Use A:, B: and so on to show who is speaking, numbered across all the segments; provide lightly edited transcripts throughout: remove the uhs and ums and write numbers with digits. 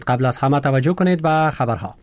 A: قبل از همه توجه کنید به خبرها.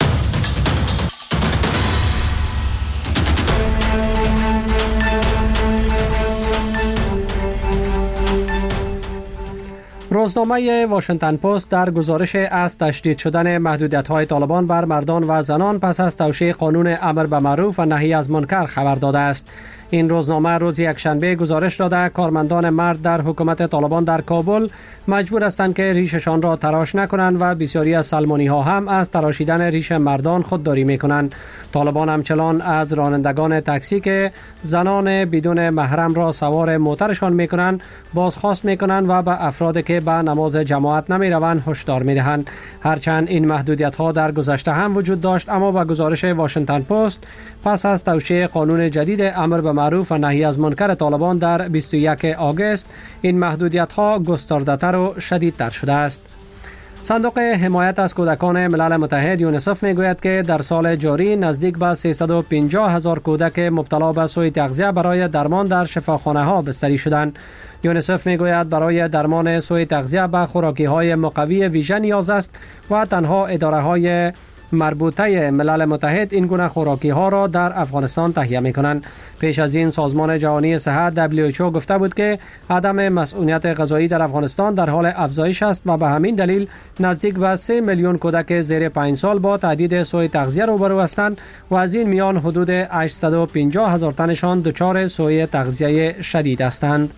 A: روزنامه واشنگتن پست در گزارش از تشدید شدن محدودیت‌های طالبان بر مردان و زنان پس از توشیح قانون امر به معروف و نهی از منکر خبر داده است. این روزنامه روز یکشنبه گزارش داده کارمندان مرد در حکومت طالبان در کابل مجبور هستند که ریششان را تراش نکنند و بسیاری از سلمانی ها هم از تراشیدن ریش مردان خودداری میکنند. طالبان همچنان از رانندگان تاکسی که زنان بدون محرم را سوار موترشان میکنند بازخواست میکنند و به افرادی که به نماز جماعت نمیروند هشدار میدهند. هرچند این محدودیت ها در گذشته هم وجود داشت، اما با گزارش واشنگتن پست پس از توشیح قانون جدید امر به معروف و نهی از منکر طالبان در 21 آگوست این محدودیت ها گسترده‌تر و شدیدتر شده است. صندوق حمایت از کودکان ملل متحد یونیسف میگوید که در سال جاری نزدیک به 350,000 کودک مبتلا به سوء تغذیه برای درمان در شفاخانه ها بستری شدند. یونیسف میگوید برای درمان سوء تغذیه به خوراکی های مقوی ویژه نیاز است و تنها اداره های مربوطه ملل متحد این گونه خوراکی ها را در افغانستان تهیه می کنند. پیش از این سازمان جهانی صحت WHO گفته بود که عدم مسئولیت غذایی در افغانستان در حال افزایش است و به همین دلیل نزدیک به 3 میلیون کودک زیر 5 سال با تهدید سوء تغذیه روبرو هستند و از این میان حدود 850,000 تنشان دچار سوء تغذیه شدید هستند.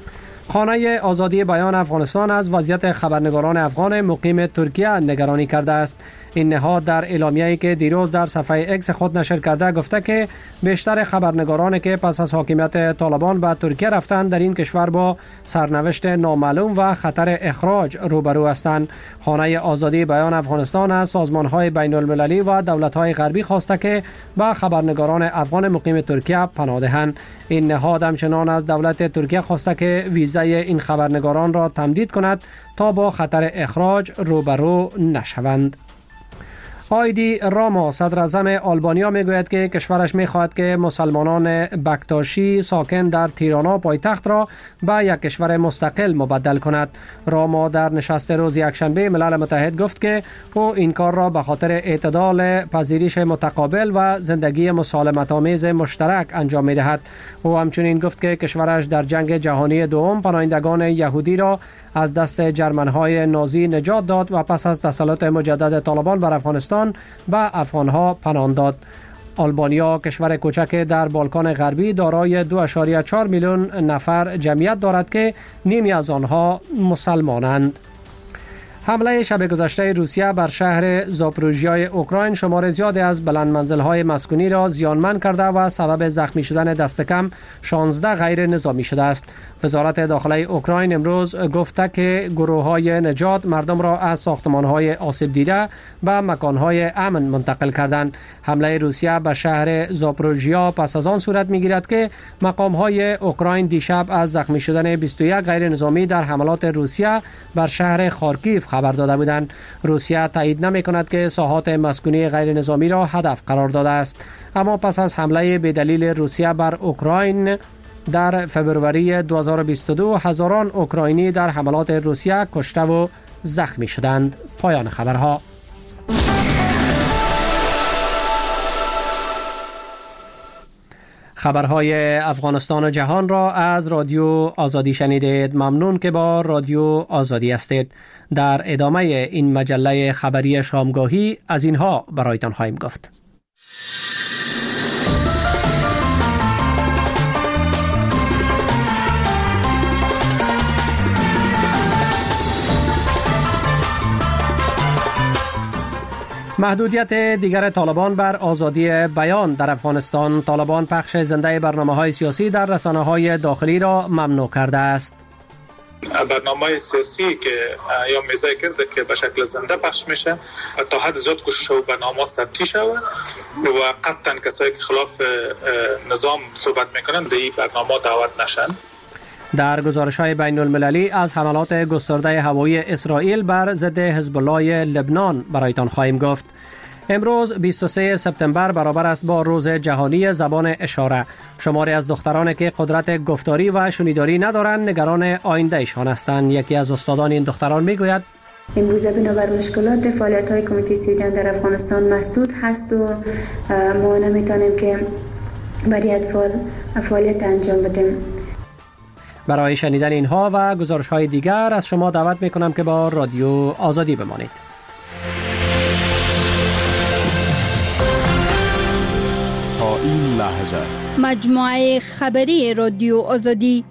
A: خانه آزادی بیان افغانستان از وضعیت خبرنگاران افغان مقیم ترکیه نگرانی کرده است. این نهاد در اعلامیه‌ای که دیروز در صفحه اکس خود نشر کرده گفته که بیشتر خبرنگارانی که پس از حاکمیت طالبان به ترکیه رفتند در این کشور با سرنوشت نامعلوم و خطر اخراج روبرو هستند. خانه آزادی بیان افغانستان از سازمان‌های بین‌المللی و دولت‌های غربی خواسته که به خبرنگاران افغان مقیم ترکیه پناه دهند. این نهاد همچنان از دولت ترکیه خواسته که ویزای این خبرنگاران را تمدید کند تا با خطر اخراج روبرو نشوند. آیدی راما صدر اعظم آلبانیا میگوید که کشورش میخواهد که مسلمانان بکتاشی ساکن در تیرانا پایتخت را به یک کشور مستقل مبدل کند. راما در نشست روز یکشنبه ملل متحد گفت که او این کار را به خاطر اعتدال، پذیرش متقابل و زندگی مسالمت آمیز مشترک انجام میدهد. او همچنین گفت که کشورش در جنگ جهانی دوم پناهندگان یهودی را از دست جرمنهای نازی نجات داد و پس از تسلط مجدد طالبان بر افغانستان به افغانها پناه داد. آلبانیا کشور کوچک در بالکان غربی دارای 2.4 میلیون نفر جمعیت دارد که نیمی از آنها مسلمانند. حمله شب گذشته روسیه بر شهر زاپروژیای اوکراین شمار زیادی از بلند منزل‌های مسکونی را زیانمند کرده و سبب زخمی شدن دست کم 16 غیر نظامی شده است. وزارت داخله اوکراین امروز گفته که گروه‌های نجات مردم را از ساختمان‌های آسیب دیده به مکان‌های امن منتقل کردند. حمله روسیه به شهر زاپروژیا پس از آن صورت می‌گیرد که مقام‌های اوکراین دیشب از زخمی شدن 21 غیر نظامی در حملات روسیه بر شهر خارکیف خبر داده بودند. روسیه تایید نمی‌کند که ساحات مسکونی غیر نظامی را هدف قرار داده است، اما پس از حمله بدلیل روسیه بر اوکراین در فبروری 2022 هزاران اوکراینی در حملات روسیه کشته و زخمی شدند. پایان خبرها. خبرهای افغانستان و جهان را از رادیو آزادی شنیدید. ممنون که با رادیو آزادی هستید. در ادامه این مجله خبری شامگاهی از اینها برایتان خواهیم گفت. محدودیت دیگر طالبان بر آزادی بیان در افغانستان. طالبان پخش زنده برنامه‌های سیاسی در رسانه‌های داخلی را ممنوع کرده است.
B: برنامه سیاسی که یا میزای کرده که به شکل زنده پخش میشه تا حد زیاد کوشش و برنامه ثبتی شود و قطعا کسایی که خلاف نظام صحبت میکنن به این برنامه دعوت نشن.
A: در گزارش‌های بین‌المللی از حملات گسترده هوایی اسرائیل بر ضد حزب الله لبنان برایتان خواهیم گفت. امروز 23 سپتامبر برابر است با روز جهانی زبان اشاره. شماری از دخترانی که قدرت گفتاری و شنیداری ندارند نگران آیندهشان هستند. یکی از استادان این دختران میگوید
C: امروزه بنابر مشکلات فعالیت‌های کمیته سویدن در افغانستان مسدود هست و ما نمیتونیم که برای فعالیت انجام بدیم.
A: برای شنیدن اینها و گزارش‌های دیگر از شما دعوت میکنم که با رادیو آزادی بمانید.
D: تا این لحظه
E: مجموعه خبری رادیو آزادی.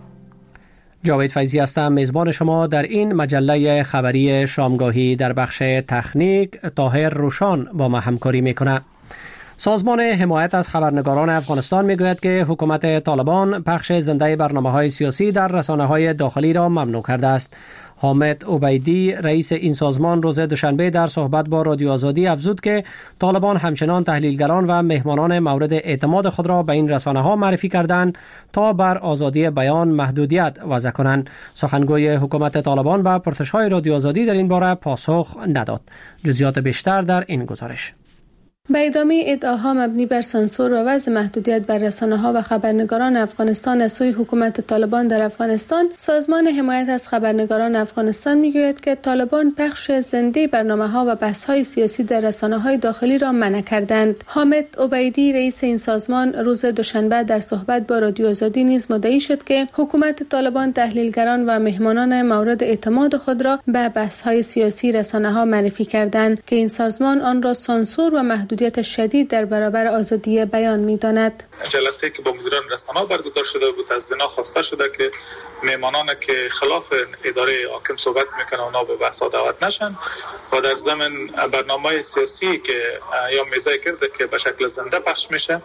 A: جاوید فیضی هستم، میزبان شما در این مجله خبری شامگاهی. در بخش تکنیک طاهر روشان با ما همکاری میکنه. سازمان حمایت از خبرنگاران افغانستان میگوید که حکومت طالبان پخش زنده برنامه‌های سیاسی در رسانه‌های داخلی را ممنوع کرده است. حامد عبیدی رئیس این سازمان روز دوشنبه در صحبت با رادیو آزادی افزود که طالبان همچنان تحلیلگران و مهمانان مورد اعتماد خود را به این رسانه‌ها معرفی کردند تا بر آزادی بیان محدودیت وضع کنند. سخنگوی حکومت طالبان به پرسش‌های رادیو آزادی در این باره پاسخ نداد. جزئیات بیشتر در این گزارش.
F: به ادامه ادعاها مبنی بر سانسور و وضع محدودیت بر رسانه‌ها و خبرنگاران افغانستان از سوی حکومت طالبان در افغانستان، سازمان حمایت از خبرنگاران افغانستان میگوید که طالبان پخش زنده برنامه‌ها و بحث‌های سیاسی در رسانه‌های داخلی را منع کردند. حامد عبیدی رئیس این سازمان روز دوشنبه در صحبت با رادیو آزادی نیز مدعی شد که حکومت طالبان تحلیلگران و مهمانان مورد اعتماد خود را به بحث‌های سیاسی رسانه‌ها معرفی کردند که این سازمان آن را سانسور و محدودیت شدید در برابر آزادی بیان می‌داند.
B: جلسه که با مدیران رسانه‌ها برگزار شده بود از اینا خواسته شده که مهمانان که خلاف اداره حاکم صحبت میکنن اونا به بحث دعوت نشن و در ضمن برنامه سیاسی که یا میزه کرده که به شکل زنده پخش میشه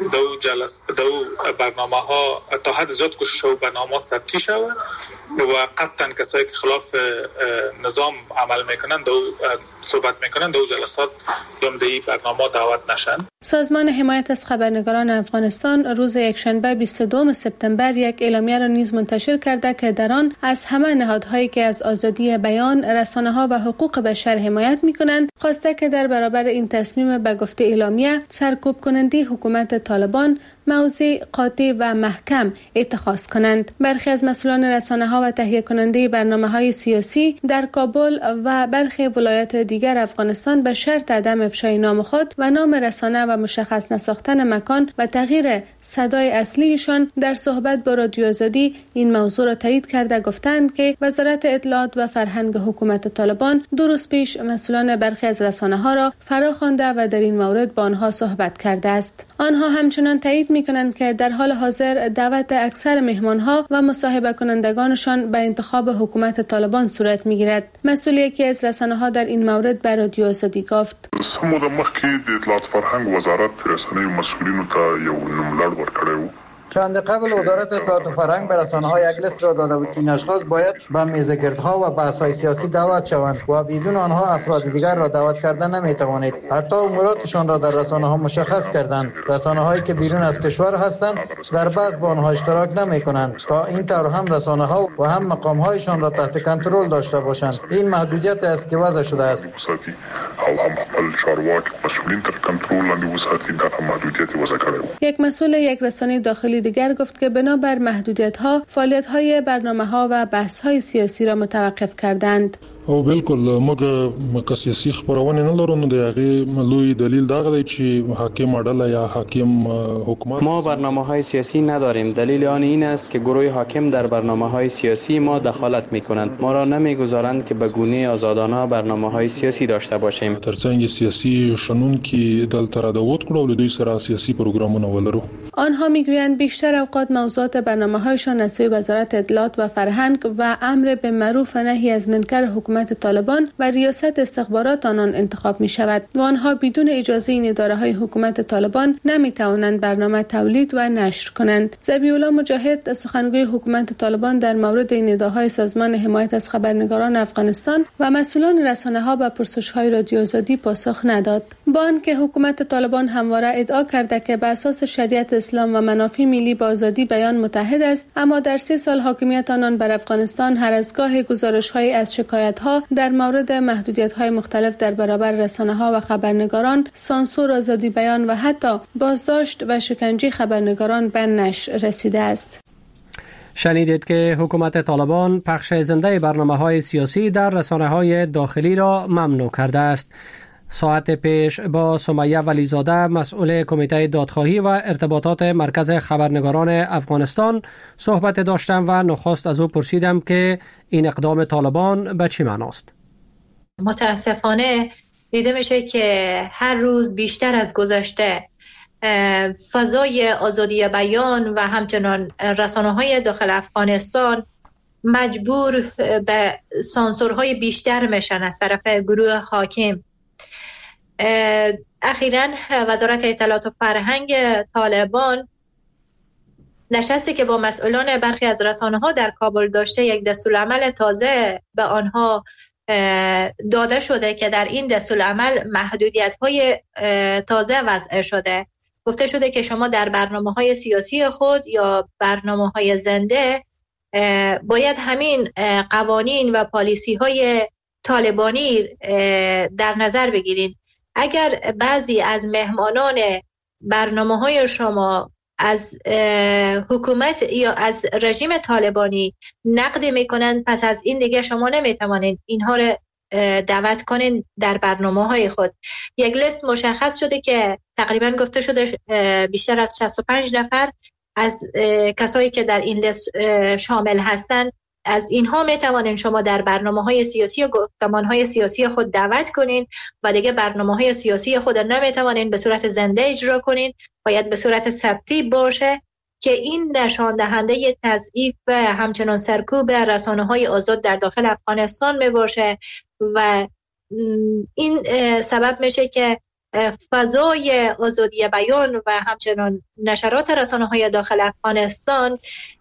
B: دو برنامه‌ها تا حد زیاد کوشش شو برنامه ثبتی شود و قطعا کسایی که خلاف نظام عمل میکنن دو صحبت میکنن دو جلسات یا مدعی برنامه دعوت نشن.
F: سازمان حمایت از خبرنگاران افغانستان روز یکشنبه 22 سپتامبر یک اعلامیه را نیز منتشر کرده که در آن از همه نهادهایی که از آزادی بیان، رسانه‌ها و حقوق بشر حمایت می‌کنند خواسته که در برابر این تصمیم به گفته اعلامیه سرکوب کننده حکومت طالبان موضع قاطع و محکم اتخاذ کنند. برخی از مسئولان رسانه‌ها و تهیه کننده برنامه‌های سیاسی در کابل و برخی ولایات دیگر افغانستان به شرط عدم افشای نام خود و نام رسانه و مشخص نساختن مکان و تغییر صدای اصلیشان در صحبت با رادیو آزادی این موضوع را تایید کرده گفتند که وزارت اطلاعات و فرهنگ حکومت طالبان 2 روز پیش مسئولان برخی از رسانه‌ها را فراخوانده و در این مورد با آنها صحبت کرده است. آنها همچنان تایید می‌کنند که در حال حاضر دعوت اکثر مهمان‌ها و مصاحبه کنندگانشان به انتخاب حکومت طالبان صورت می‌گیرد. مسئول یکی از رسانه‌ها در این مورد به رادیو آزادی گفت:
G: سمو د مخکې د اطلاعات فرهنګ وزارت رسنیو مسئولینو ته یو نوملړ ورکړی و.
H: چند قبل وزارت اطلاعات و فرهنگ به رسانه‌ها یک لیست را داده بود که این اشخاص باید به میزگردها و بحث‌های سیاسی دعوت شوند و بدون آنها افراد دیگر را دعوت کردن نمی‌توانید. حتی اموراتشان را در رسانه‌ها مشخص کردند. رسانه‌هایی که بیرون از کشور هستند در بعض با آنها اشتراک نمی‌کنند تا این طور هم رسانه‌ها و هم مقام‌هایشان را تحت کنترل داشته باشند. این محدودیت است که وضع شده است.
G: او هم خپل چارواکي مسئولین تر کنترل لاندې وساتي دا محدودیت وضع کړو.
F: یک مسئول یک رسانه داخلی دیگر گفت که بنابر محدودیت‌ها فعالیت‌های برنامه‌ها و بحث‌های سیاسی را متوقف کردند.
I: او بالکل موږ سیاسي خبرونه نه لرو نو د هغه لوی دلیل دا دی چې حاکم اډله یا حاکم حکومت
J: ما برنامه‌های سیاسی نداریم. دلیل آن این است که گروه حاکم در برنامه‌های سیاسی ما دخالت می‌کنند. ما را نمی‌گذارند که به گونه آزادانه برنامه‌های سیاسی داشته باشیم.
I: ترڅنګ سیاسي شنون کې دلته را دعوت کړو له دوی سره سیاسي پروګرامونه ولرو.
F: آنها می‌گویند بیشتر اوقات موضوعات برنامه‌هایشان از سوی وزارت اطلاعات و فرهنگ و امر به معروف و نهی از منکر حکومت طالبان و ریاست استخبارات آنان انتخاب می شود و آنها بدون اجازه این اداره های حکومت طالبان نمی توانند برنامه تولید و نشر کنند. ذبیح‌الله مجاهد سخنگوی حکومت طالبان در مورد این ادعاهای سازمان حمایت از خبرنگاران افغانستان و مسئولان رسانه ها به پرسش های رادیو آزادی پاسخ نداد. با آنکه حکومت طالبان همواره ادعا کرده که به اساس شریعت اسلام و منافع ملی با آزادی بیان متحد است، اما در 3 سال حاکمیت آنان بر افغانستان هر از گاه گزارش‌های از شکایت‌ها در مورد محدودیت‌های مختلف در برابر رسانه‌ها و خبرنگاران، سانسور آزادی بیان و حتی بازداشت و شکنجه خبرنگاران به نشر رسیده است.
A: شنیدید که حکومت طالبان پخش زنده برنامه‌های سیاسی در رسانه‌های داخلی را ممنوع کرده است. ساعت پیش با سمیه ولیزاده مسئول کمیته دادخواهی و ارتباطات مرکز خبرنگاران افغانستان صحبت داشتم و نخست از او پرسیدم که این اقدام طالبان به چه معناست؟
K: متاسفانه دیده میشه که هر روز بیشتر از گذشته فضای آزادی بیان و همچنان رسانه‌های داخل افغانستان مجبور به سانسورهای بیشتر میشن از طرف گروه حاکم. اخیراً وزارت اطلاعات و فرهنگ طالبان نشستی که با مسئولان برخی از رسانه‌ها در کابل داشته یک دستورالعمل تازه به آنها داده شده که در این دستورالعمل محدودیت‌های تازه وضع شده. گفته شده که شما در برنامه‌های سیاسی خود یا برنامه‌های زنده باید همین قوانین و پالیسی‌های طالبانی در نظر بگیرید. اگر بعضی از مهمانان برنامه‌های شما از حکومت یا از رژیم طالبانی نقد میکنند، پس از این دیگه شما نمیتوانید اینها رو دعوت کنین در برنامه‌های خود. یک لیست مشخص شده که تقریبا گفته شده بیشتر از 65 نفر از کسایی که در این لیست شامل هستند، از اینها میتوانین شما در برنامه‌های سیاسی و گفتمان‌های سیاسی خود دعوت کنین و دیگه برنامه‌های سیاسی خود نمیتوانین به صورت زنده اجرا کنین، باید به صورت ثبتی باشه که این نشان دهنده تضعیف و همچنان سرکوب رسانه‌های آزاد در داخل افغانستان میباشه و این سبب میشه که فضای آزادی بیان و همچنان نشرات رسانه‌های داخل افغانستان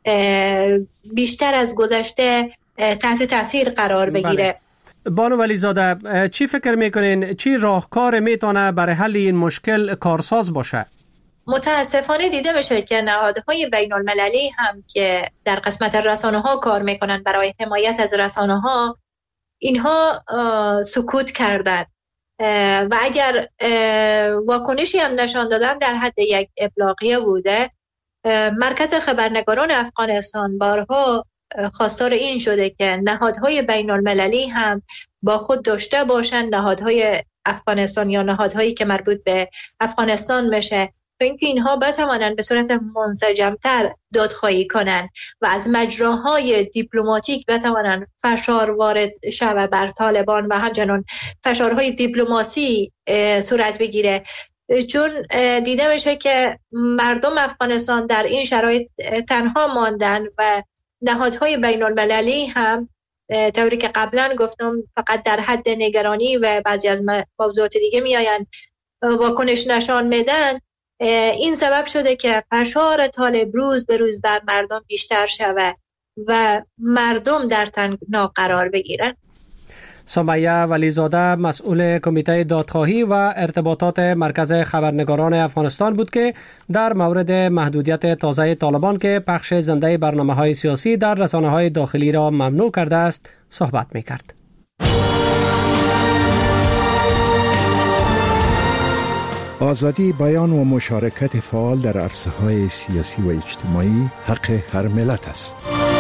K: بیشتر از گذشته تحت تاثیر قرار بگیره.
A: بانو ولیزاده، چی فکر میکنین چی راهکار میتونه برای حل این مشکل کارساز باشه؟
K: متاسفانه دیده میشه که نهادهای بین المللی هم که در قسمت رسانه‌ها کار میکنن برای حمایت از رسانه‌ها، اینها سکوت کردن و اگر واکنشی هم نشان دادن در حد یک ابلاغیه بوده. مرکز خبرنگاران افغانستان بارها خواستار این شده که نهادهای بین المللی هم با خود داشته باشن، نهادهای افغانستان یا نهادهایی که مربوط به افغانستان میشه، و اینکه اینها بتوانند به صورت منسجمتر دادخواهی کنند و از مجراهای دیپلماتیک بتوانند فشار وارد شود بر طالبان و همچنان فشارهای دیپلماسی صورت بگیره. چون دیده میشه که مردم افغانستان در این شرایط تنها ماندن و نهادهای بین المللی هم طوری که قبلا گفتم فقط در حد نگرانی و بعضی از موضوعات دیگه میآیند واکنش نشان میدن. این سبب شده که فشار طالب روز به روز بر مردم بیشتر شود و مردم در تنگنا قرار بگیرن.
A: سمیه ولیزاده مسئول کمیته دادخواهی و ارتباطات مرکز خبرنگاران افغانستان بود که در مورد محدودیت تازه طالبان که پخش زنده برنامه‌های سیاسی در رسانه‌های داخلی را ممنوع کرده است صحبت می‌کرد.
L: آزادی بیان و مشارکت فعال در عرصه‌های سیاسی و اجتماعی حق هر ملت است.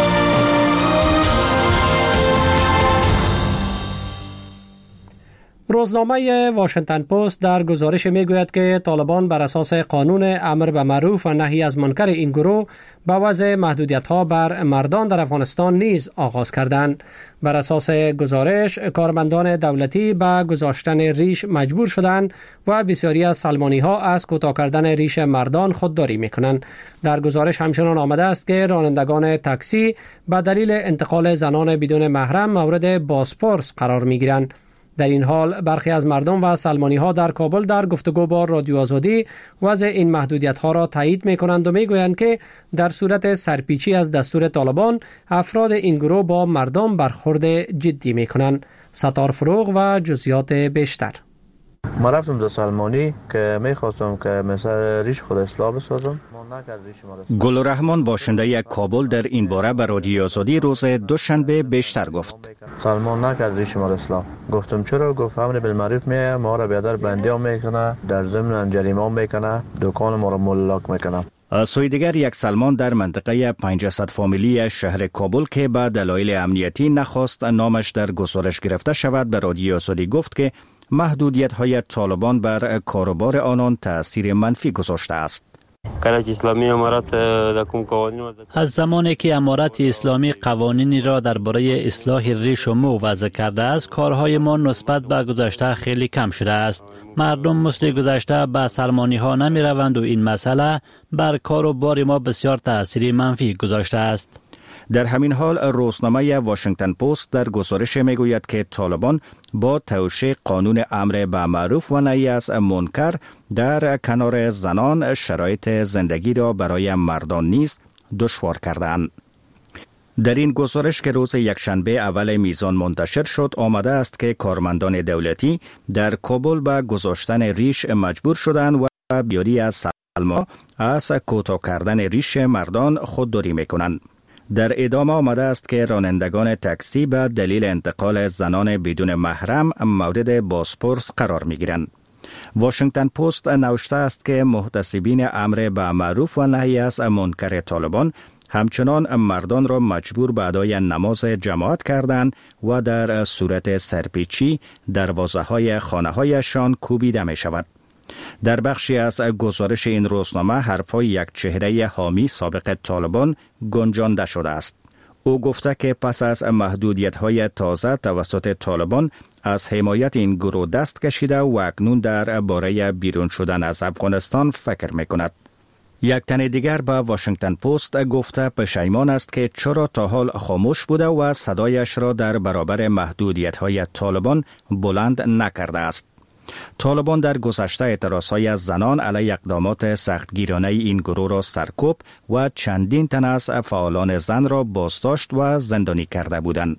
A: روزنامه واشنگتن پست در گزارش میگوید که طالبان بر اساس قانون امر به معروف و نهی از منکر این گروه با وضع محدودیت‌ها بر مردان در افغانستان نیز آغاز کردند. بر اساس گزارش کارمندان دولتی به گذاشتن ریش مجبور شدند و بسیاری از سلمانی‌ها از کوتاه کردن ریش مردان خودداری می‌کنند. در گزارش همچنان آمده است که رانندگان تاکسی به دلیل انتقال زنان بدون محرم مورد بازپرس قرار می‌گیرند. در این حال برخی از مردم و سلمانی‌ها در کابل در گفتگو با رادیو آزادی وضع این محدودیت‌ها را تایید می‌کنند و می‌گویند که در صورت سرپیچی از دستور طالبان افراد این گروه با مردم برخورد جدی می‌کنند. ستار فروغ و جزئیات بیشتر.
M: ما رفتم دو سلمانی که میخواستم که مثل ریش خود اصلاح بسازم.
N: گلرحمان باشنده یک کابل در این باره به رادیو آزادی روز دوشنبه بیشتر گفت.
M: سلمان نکرد ریش ما اصلاح. گفتم چرا؟ گفت امر بالمعروف ما را بیادر بندی هم میکنه، در ضمن جریمه هم میکنه، دکان ما را ملاک میکنه.
N: از سوی دیگر یک سلمان در منطقه 500 فامیلی شهر کابل که به دلایل امنیتی نخواست نامش در گزارش گرفته شود به رادیو آزادی گفت که محدودیت‌های طالبان بر کاروبار آنان تأثیر منفی گذاشته است.
O: از زمانی که امارت اسلامی قوانینی را درباره اصلاح ریش و مو وضع کرده است، کارهای ما نسبت به گذشته خیلی کم شده است. مردم مثل گذشته به سلمانی ها نمی روند و این مسئله بر کاروبار ما بسیار تأثیر منفی گذاشته است.
N: در همین حال روزنامه واشنگتن پست در گزارش میگوید که طالبان با توشیح قانون امر به معروف و نهی از منکر در کنار زنان شرایط زندگی را برای مردان نیز دشوار کردند. در این گزارش که روز یکشنبه اول میزان منتشر شد آمده است که کارمندان دولتی در کابل به گذاشتن ریش مجبور شدند و بیاری از سلمان از کوتاه کردن ریش مردان خودداری میکنند. در ادامه آمده است که رانندگان تاکسی به دلیل انتقال زنان بدون محرم مورد بازپرس قرار می گیرند. واشنگتن پست نوشته است که محتسبین امر به معروف و نهی از منکر طالبان همچنان مردان را مجبور به ادای نماز جماعت کردند و در صورت سرپیچی دروازه‌های خانه‌هایشان کوبیده می شود. در بخشی از گزارش این روزنامه حرفای یک چهره حامی سابق طالبان گنجانده شده است. او گفته که پس از محدودیت‌های تازه توسط طالبان از حمایت این گروه دست کشیده و اکنون در باره بیرون شدن از افغانستان فکر می‌کند. یک تن دیگر به واشنگتن پست گفته پشیمان است که چرا تا حال خاموش بوده و صدایش را در برابر محدودیت‌های طالبان بلند نکرده است. طالبان در گذشته اعتراضهای از زنان علیه اقدامات سختگیرانه این گروه را سرکوب و چندین تن از فعالان زن را بازداشت و زندانی کرده بودند.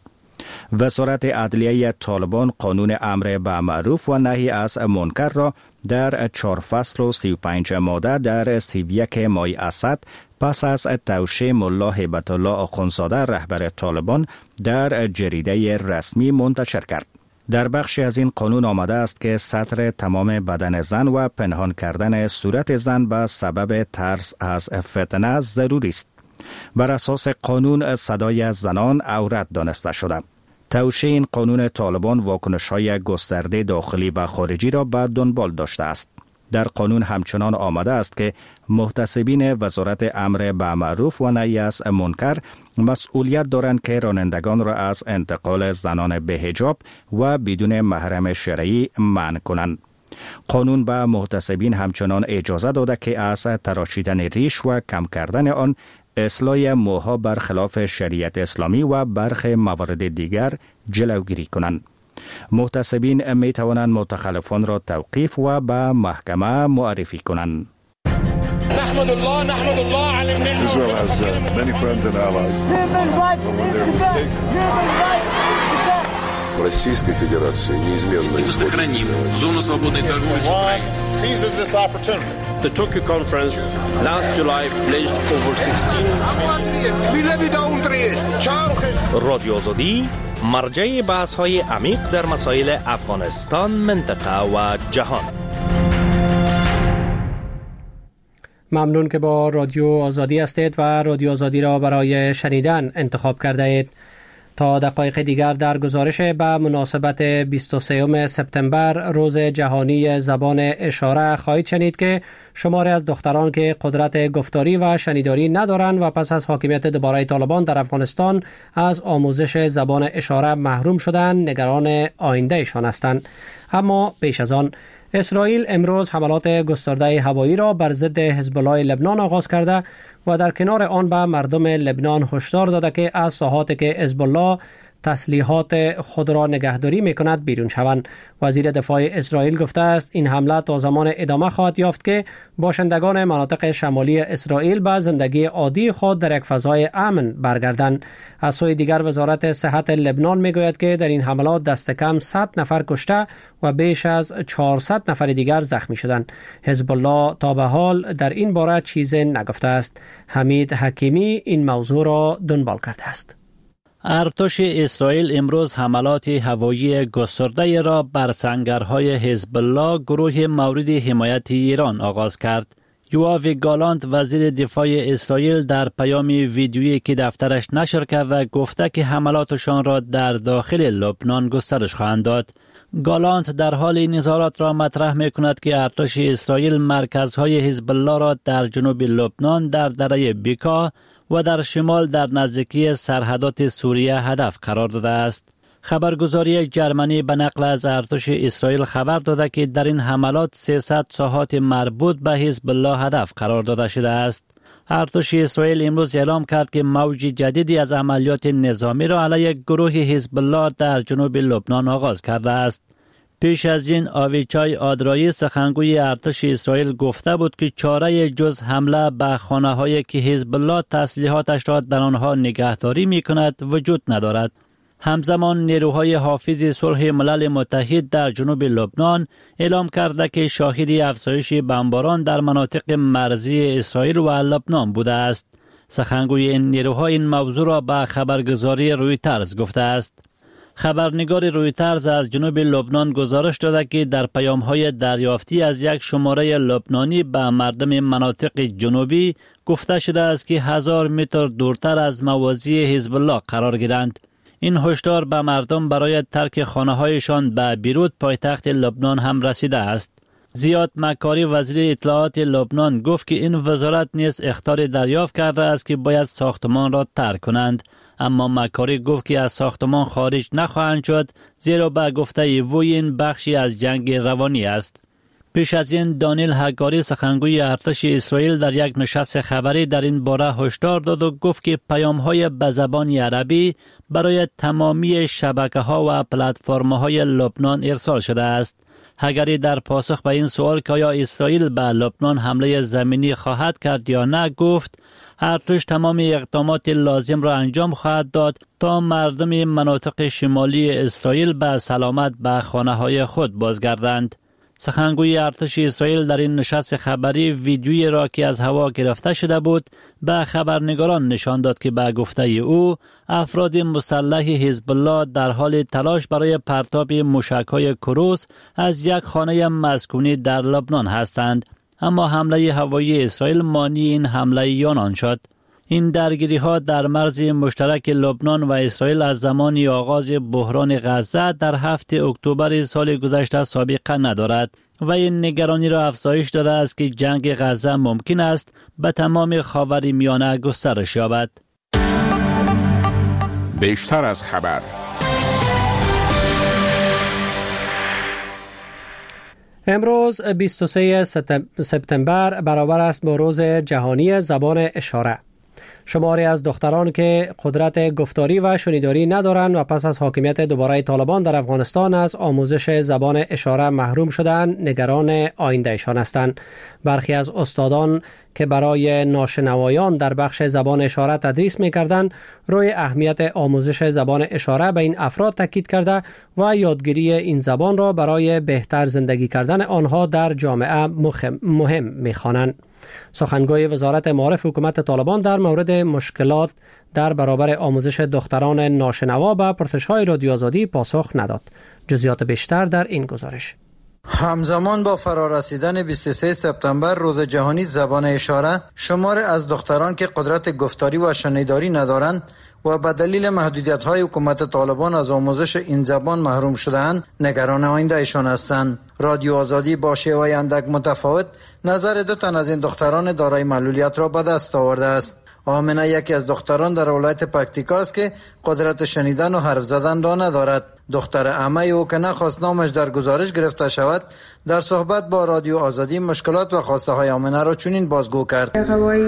N: وزارت عدلیه طالبان قانون امر به معروف و نهی از منکر را در 4 فصل و 35 ماده در 31 ماه اسد پس از توشیح ملا هیبت الله آخوندزاده رهبر طالبان در جریده رسمی منتشر کرد. در بخشی از این قانون آمده است که ستر تمام بدن زن و پنهان کردن صورت زن به سبب ترس از فتنه ضروری است. بر اساس قانون صدای زنان عورت دانسته شده. توشیح این قانون طالبان واکنش‌های گسترده داخلی و خارجی را به دنبال داشته است. در قانون همچنان آمده است که محتسبین وزارت امر به معروف و نهی از منکر مسئولیت دارند که رانندگان را از انتقال زنان به حجاب و بدون محرم شرعی منع کنند. قانون به محتسبین همچنان اجازه داده که از تراشیدن ریش و کم کردن آن، اصلاح موها برخلاف شریعت اسلامی و برخی موارد دیگر جلوگیری کنند. محتسبین می توانند متخلفان را توقیف و به محکمه معرفی کنند.
P: نحمد الله على النعمة. Israel has many friends and allies. When they're mistaken.
Q: В Российской Федерации неизменно
R: сохраним зону свободной торговли с Украиной.
P: Seizes this opportunity.
S: The Tokyo conference last July pledged over 16
T: رادیو آزادی مرجع بحث‌های عمیق در مسائل افغانستان، منطقه و جهان.
A: ممنون که با رادیو آزادی هستید و رادیو آزادی را برای شنیدن انتخاب کرده اید. تا دقایق دیگر در گزارش به مناسبت 23 سپتامبر روز جهانی زبان اشاره خواهید شنید که شماری از دختران که قدرت گفتاری و شنیداری ندارند و پس از حاکمیت دوباره طالبان در افغانستان از آموزش زبان اشاره محروم شدند نگران آیندهشان هستند. اما پیش از آن اسرائیل امروز حملات گسترده هوایی را بر ضد حزب الله لبنان آغاز کرده و در کنار آن به مردم لبنان هشدار داده که از ساحاتی که حزب الله تسلیحات خود را نگهداری می‌کند بیرون شوند. وزیر دفاع اسرائیل گفته است این حمله تا زمان ادامه خواهد یافت که باشندگان مناطق شمالی اسرائیل به زندگی عادی خود در یک فضای امن برگردند. از سوی دیگر وزارت صحت لبنان میگوید که در این حملات دست کم 100 نفر کشته و بیش از 400 نفر دیگر زخمی شدند. حزب الله تا به حال در این باره چیزی نگفته است. حمید حکیمی این موضوع را دنبال کرده است.
O: ارتش اسرائیل امروز حملات هوایی گسترده را بر سنگرهای حزب الله گروه مورد حمایت ایران آغاز کرد. یوآف گالانت وزیر دفاع اسرائیل در پیام ویدیویی که دفترش نشر کرده گفته که حملاتشان را در داخل لبنان گسترش خواهند داد. گالانت در حال این اظهارات را مطرح می کند که ارتش اسرائیل مرکزهای حزب الله را در جنوب لبنان در دره بیکا و در شمال در نزدیکی سرحدات سوریه هدف قرار داده است. خبرگزاری جرمنی به نقل از ارتش اسرائیل خبر داده که در این حملات 300 ساحات مربوط به حزب الله هدف قرار داده شده است. ارتش اسرائیل امروز اعلام کرد که موج جدیدی از عملیات نظامی را علیه گروه حزب الله در جنوب لبنان آغاز کرده است. پیش از این آویچای آدرایی سخنگوی ارتش اسرائیل گفته بود که چاره جز حمله به خانه‌هایی که حزب الله تسلیحاتش را در آنها نگهداری می‌کند وجود ندارد. همزمان نیروهای حافظ صلح ملل متحد در جنوب لبنان اعلام کرده که شاهد افزایش بمباران در مناطق مرزی اسرائیل و لبنان بوده است. سخنگوی این نیروها این موضوع را به خبرگزاری رویترز گفته است. خبرنگار رویترز از جنوب لبنان گزارش داده که در پیام‌های دریافتی از یک شماره لبنانی به مردم مناطق جنوبی گفته شده است که 1000 متر دورتر از مواضع حزب الله قرار گیرند. این هشدار به مردم برای ترک خانه‌هایشان به بیروت پایتخت لبنان هم رسیده است. زیاد مکاری وزیر اطلاعات لبنان گفت که این وزارت نیز اخطار دریافت کرده است که باید ساختمان را ترک کنند، اما مکاری گفت که از ساختمان خارج نخواهند شد زیرا به گفته وی این بخشی از جنگ روانی است. پیش از این دانیل هگاری سخنگوی ارتش اسرائیل در یک نشست خبری در این باره هشدار داد و گفت که پیام‌های به زبان عربی برای تمامی شبکه‌ها و پلتفرم‌های لبنان ارسال شده است. هگاری در پاسخ به این سوال که آیا اسرائیل به لبنان حمله زمینی خواهد کرد یا نه گفت ارتش تمام اقدامات لازم را انجام خواهد داد تا مردم مناطق شمالی اسرائیل به سلامت به خانه‌های خود بازگردند. سخنگوی ارتش اسرائیل در این نشست خبری ویدیویی را که از هوا گرفته شده بود به خبرنگاران نشان داد که به گفته او افراد مسلح حزب الله در حال تلاش برای پرتاب موشک‌های کروز از یک خانه مسکونی در لبنان هستند، اما حمله هوایی اسرائیل مانع این حمله آنان شد. این درگیری ها در مرز مشترک لبنان و اسرائیل از زمان آغاز بحران غزه در 7 اکتبر سال گذشته سابقه ندارد و این نگرانی را افزایش داده است که جنگ غزه ممکن است به تمام خاورمیانه گسترش یابد.
D: بیشتر از خبر.
A: امروز 23 سپتامبر برابر است با روز جهانی زبان اشاره. شماری از دختران که قدرت گفتاری و شنیداری ندارند و پس از حاکمیت دوباره طالبان در افغانستان از آموزش زبان اشاره محروم شدند، نگران آیندهشان هستند. برخی از استادان که برای ناشنوایان در بخش زبان اشاره تدریس می‌کردند، روی اهمیت آموزش زبان اشاره به این افراد تاکید کرده و یادگیری این زبان را برای بهتر زندگی کردن آنها در جامعه مهم می‌خوانند. سخنگوی وزارت معارف حکومت طالبان در مورد مشکلات در برابر آموزش دختران ناشنوا به پرسش‌های رادیو آزادی پاسخ نداد. جزئیات بیشتر در این گزارش.
H: همزمان با فرارسیدن 23 سپتامبر روز جهانی زبان اشاره، شمار از دختران که قدرت گفتاری و شنیداری ندارند و به دلیل محدودیت‌های حکومت طالبان از آموزش این زبان محروم شده‌اند، نگران آینده‌شان هستند. رادیو آزادی با شیوه اندک متفاوت نظر 2 تن از این دختران دارای معلولیت را به دست آورده است. آمنه یکی از دختران در ولایت پکتیکا است که قدرت شنیدن و حرف زدن را ندارد. دختر عمه او که نخواست نامش در گزارش گرفته شود، در صحبت با رادیو آزادی مشکلات و خواسته های آمنه را چنین بازگو کرد.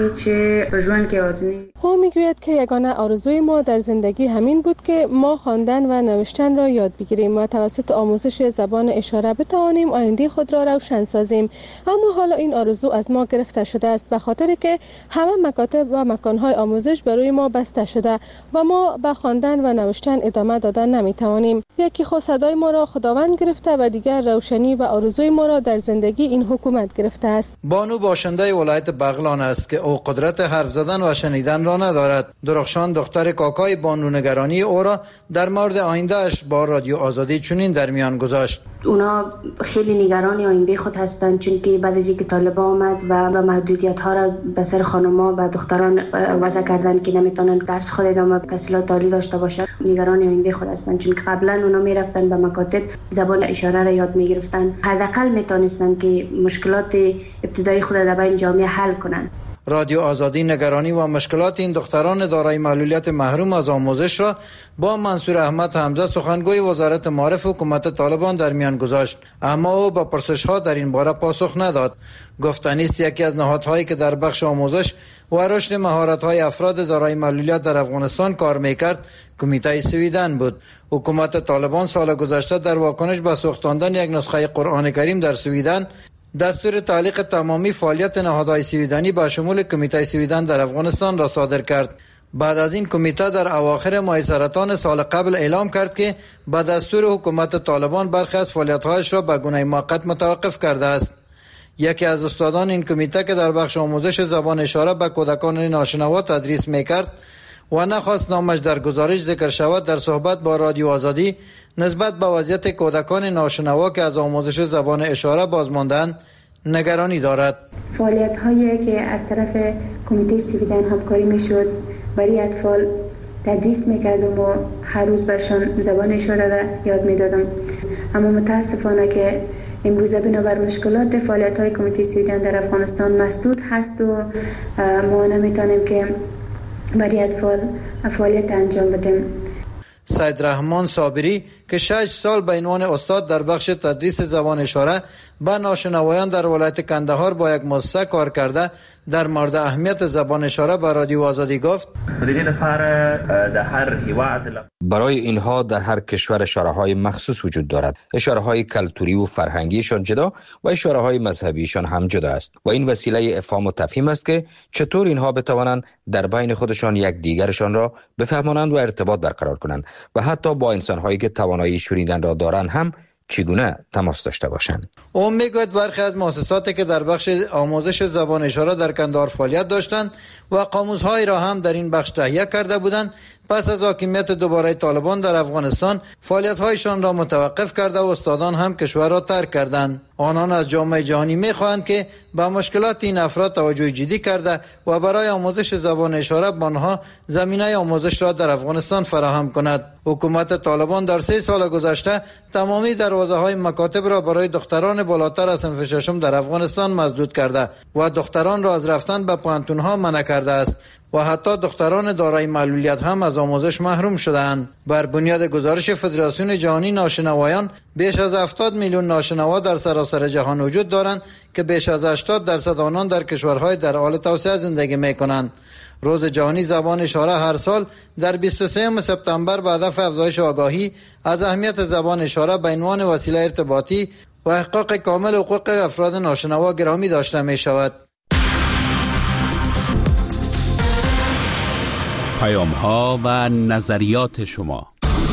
F: او میگوید که یگانه آرزوی ما در زندگی همین بود که ما خواندن و نوشتن را یاد بگیریم و توسط آموزش زبان اشاره بتوانیم آینده خود را روشن سازیم، اما حالا این آرزو از ما گرفته شده است به خاطر که همه مکاتب و مکانهای آموزش برای ما بسته شده و ما به خواندن و نوشتن ادامه دادن نمیتوانیم. یکی خود صدای ما را خداوند گرفته و دیگر روشنی و آرزوی ما را در زندگی این حکومت گرفته است.
H: بانو باشنده ولایت بغلان است که او قدرت حرف زدن و شنیدن را ندارد. درخشان دختر کاکای بانو نگرانی او را در مورد آیندهش با رادیو آزادی چنین در میان گذاشت.
U: اونا خیلی نگران آینده خود هستند، چون که بعد از اینکه طالبان آمد و محدودیت ها را به سر خانم‌ها و دختران وضع کردن که نمیتونن درس خود ادامه تحصیلات عالی داشته باشند، نگران آینده خود هستند، چون که قبلا اونا میرفتن به مکاتب زبان اشاره را یاد میگرفتن، حداقل میتونستن که مشکلات ابتدایی خود در بین جامعه حل کنند.
H: رادیو آزادی نگرانی و مشکلات این دختران دارای معلولیت محروم از آموزش را با منصور احمد حمزه سخنگوی وزارت معارف حکومت طالبان در میان گذاشت، اما او با پرسش‌ها در این باره پاسخ نداد. گفتنی است یکی از نهادهایی که در بخش آموزش و رشد مهارت‌های افراد دارای معلولیت در افغانستان کار می‌کرد کمیته سویدن بود. حکومت طالبان سال گذشته در واکنش به سوختاندن یک نسخه قرآن کریم در سویدن دستور تعلیق تمامی فعالیت نهادهای سویدنی با شمول کمیته سویدن در افغانستان را صادر کرد. بعد از این کمیته در اواخر ماه سرطان سال قبل اعلام کرد که با دستور حکومت طالبان برخی از فعالیت‌هایش را به گونه موقت متوقف کرده است. یکی از استادان این کمیته که در بخش آموزش زبان اشاره به کودکان ناشنوا تدریس می‌کرد و نخواست نامش در گزارش ذکر شود، در صحبت با رادیو آزادی نسبت به وضعیت کودکان ناشنوا که از آموزش زبان اشاره بازمانده‌اند نگرانی دارد.
C: فعالیت‌هایی که از طرف کمیته سویدن همکاری می‌شد برای اطفال تدریس می‌کردم و هر روز برشان زبان اشاره را یاد می‌دادم، اما متاسفانه که امروزه بنابر مشکلات فعالیت‌های کمیته سویدن در افغانستان مسدود هست و ما نمی‌تونیم که برای اطفال فعالیت انجام بدیم.
H: سید رحمان صابری که 6 سال به عنوان استاد در بخش تدریس زبان اشاره به ناشنوایان در ولایت کندهار با یک مؤسسه کار کرده، در مورد اهمیت زبان اشاره به رادیو آزادی گفت:
V: برای اینها در هر کشور اشاره‌های مخصوص وجود دارد. اشاره‌های کلتوری و فرهنگیشان جدا و اشاره‌های مذهبیشان هم جدا است و این وسیله افهام و تفهیم است که چطور اینها بتوانند در بین خودشان یک دیگرشان را بفهمانند و ارتباط برقرار کنند و حتی با انسان‌هایی که توانایی شنیدن را دارند هم چگونه تماس داشته باشند.
H: او میگوید برخی از مؤسساتی که در بخش آموزش زبان اشاره در کندهار فعالیت داشتند و قاموس‌هایی را هم در این بخش تهیه کرده بودند، پس از حاکمیت دوباره طالبان در افغانستان فعالیت‌هایشان را متوقف کرده و استادان هم کشور را ترک کردند. آنان از جامعه جهانی می‌خواهند که به مشکلات این افراد توجه جدی کرده و برای آموزش زبان اشاره به آنها زمینه آموزش را در افغانستان فراهم کند. حکومت طالبان در 3 سال گذشته تمامی دروازه‌های مکاتب را برای دختران بالاتر از صنف ششم در افغانستان مسدود کرده و دختران را از رفتن به پوهنتون‌ها منع کرده است و حتی دختران دارای معلولیت هم از آموزش محروم شدند. بر بنیاد گزارش فدراسیون جهانی ناشنوایان، بیش از 70 میلیون ناشنوا در سراسر جهان وجود دارند که بیش از 80% آنان در کشورهای در حال توسعه زندگی می‌کنند. روز جهانی زبان اشاره هر سال در 23 سپتامبر به هدف افزایش آگاهی از اهمیت زبان اشاره به عنوان وسیله ارتباطی و احقاق کامل حقوق افراد ناشنوا گرامی داشته می‌شود.
D: پیام‌ها و نظریات شما.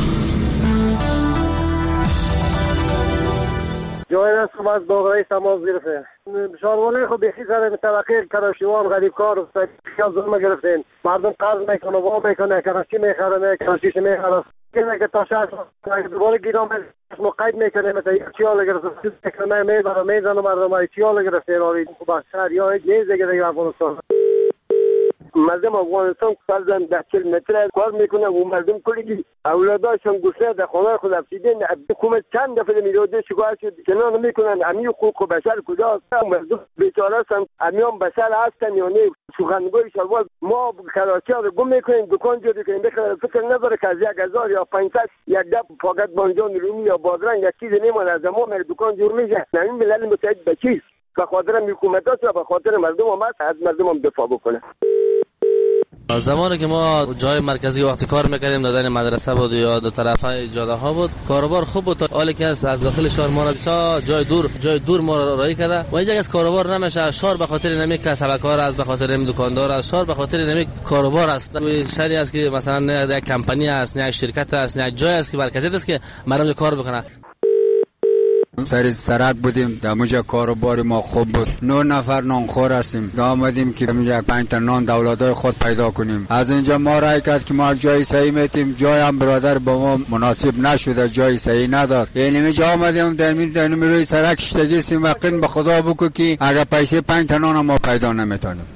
W: جای رسم از باقرای تماس گرفتین. شاروانه خب بیخی سر طبقه کراشیوان غریبکار و خیال ظلم گرفتین. مردم قرض میکنه و میکنه، کراشی میخره، کراشیش میخره. اینه که تا شهر دوباره گیرام مقید میکنه، مثلا یک چیال گرفتین میکنه، میزنه مردم های چیال گرفتین. آوید با شهر یا یک دیگه دیگه افغانستان. مردم افغانستان فرزن 10 متر کار میکنه و مردم کلی اولاداشون گوشه در خانه خود افسیدن. حکومت چند دفعه میراده شکایت شد کنار میکنن. امی حقوق بشر کجاست؟ مردم بیچاره هستن، امیان بشر هستن یا نه؟ سخنگوی شلوار ما کراچی رو گم میکنیم، دکان جوری کنیم، فکر نداره که از 1000 یا 500 یک دب فقط بانجان رومی یا بادرنگ یک چیز نمیمونه از ما میره دکان جور میشه. نه این ملل متحد به چیست؟ به خاطر حکومت است یا به خاطر مردم هم از مردم هم دفاع بکنه.
B: زمانی که ما جای مرکزی وقتی کار میکردیم دادن مدرسه بود یا دو طرفه جاده ها بود، کاروبار خوب بود، حالی که از داخل شهر ما را جای دور ما را رای کرده و اینجا از کاروبار نمیشه. شهر به خاطر نمی کسبکار است، به خاطر نمی دکاندار است، شهر به خاطر نمی کاروبار است. شهری است که مثلا یک کمپانی است، یک شرکت است، یک جای است که مرکزی است که مردم کار بکنه.
E: سر سرک بودیم، در اونجا کاروبار ما خوب بود. 9 نفر نانخور هستیم. آمدیم که اونجا 5 تا نان دولتای خود پیدا کنیم. از اینجا ما رای کرد که ما جای صحیح میتیم، جای هم برادر با ما مناسب نشده، جای صحیح نداد. یعنی اینجا آمدیم در روی سرک شتگی سیم وقین به خدا بگو که اگر پیسه 5 تا نان ما پیدا نمیتونیم.